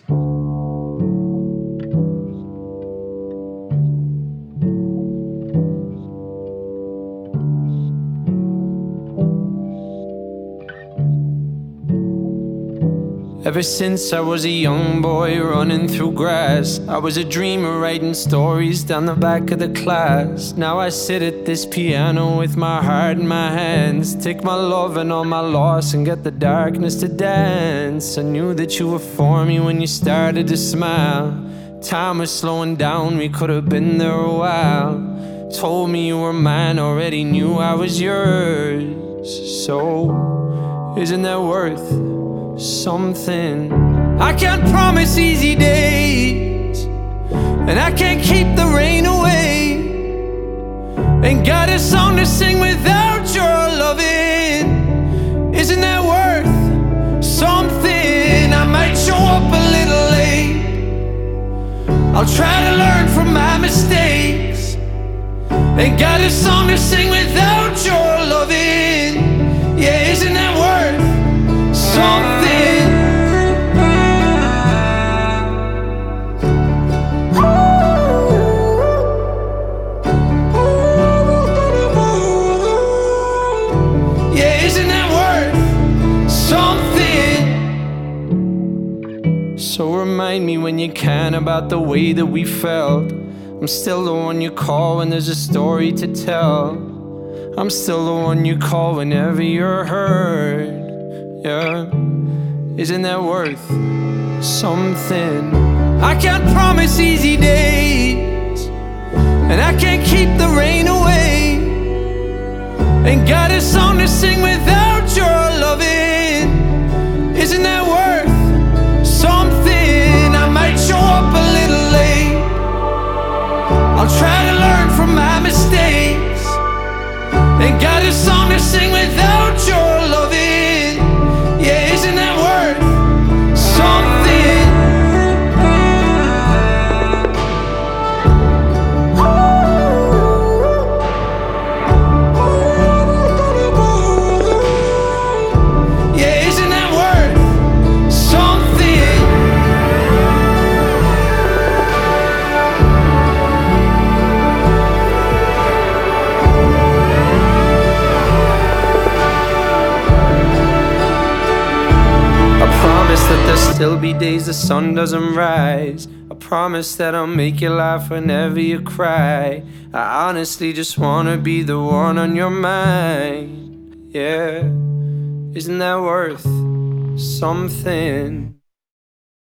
Ever since I was a young boy running through grass, I was a dreamer writing stories down the back of the class. Now I sit at this piano with my heart in my hands, take my love and all my loss and get the darkness to dance. I knew that you were for me when you started to smile. Time was slowing down, we could have been there a while. Told me you were mine, already knew I was yours. So, isn't that worth something? I can't promise easy days, and I can't keep the rain away. Ain't got a song to sing without your loving. Isn't that worth something? I might show up a little late, I'll try to learn from my mistakes. Ain't got a song to sing without your loving. Yeah, isn't that worth something? Yeah, isn't that worth something? So remind me when you can about the way that we felt. I'm still the one you call when there's a story to tell. I'm still the one you call whenever you're hurt. Yeah, isn't that worth something? I can't promise easy days, and I can't keep the rain away. Ain't got a song to sing without your loving. Isn't that worth something? I might show up a little late, I'll try to learn from my mistakes. Ain't got a song to sing without your loving. Yeah, isn't that worth something? Yeah, isn't that worth something? That there'll still be days the sun doesn't rise. I promise that I'll make you laugh whenever you cry. I honestly just wanna be the one on your mind. Yeah, isn't that worth something?